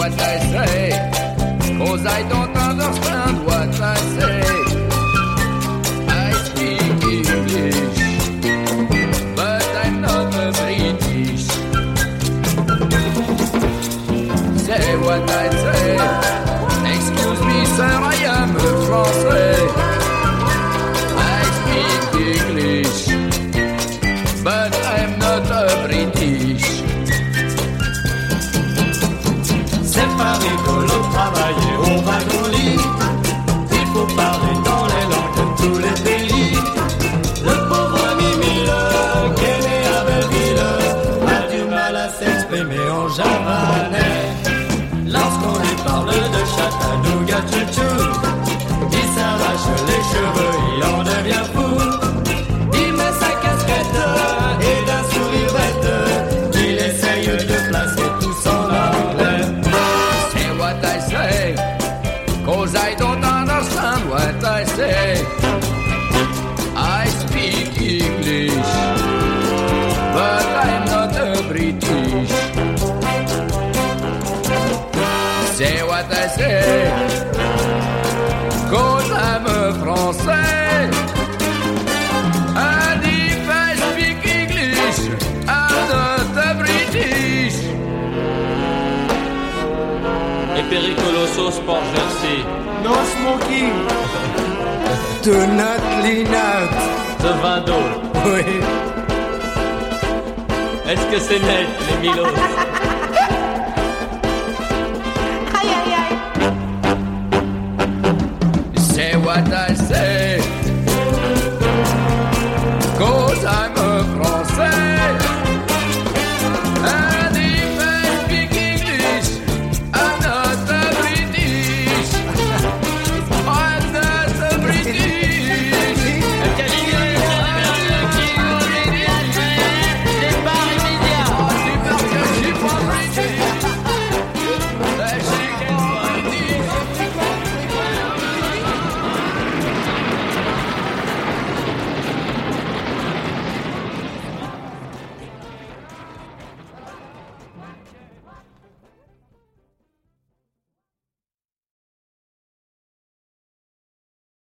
what I say, 'cause I don't understand what I say. I speak English, but I'm not a British. Say what I say. Excuse me, sir, I am a Français. I speak English, but I'm not a British. C'est pas rigolo de travailler au wagon-lit. Il faut parler dans les langues de tous les pays. Le pauvre Mimile, qui est né à Belleville, a du mal à s'exprimer en javanais. Lorsqu'on lui parle de Chattanooga Chouchou, il s'arrache les cheveux, il en devient fou. Il met sa casquette et d'un sourire bête, il essaye de placer tout son anglais. Say what I say, 'cause I don't understand what I say. I speak English, but I'm not a British. Say what I say, 'cause I'm a Français. And if I speak English, I'm not a British. Et Pericoloso Sport Jersey. No smoking. Do not lean out. De vin d'eau. Oui. Est-ce que c'est net, les Milos? Aïe, aïe, aïe. Say what I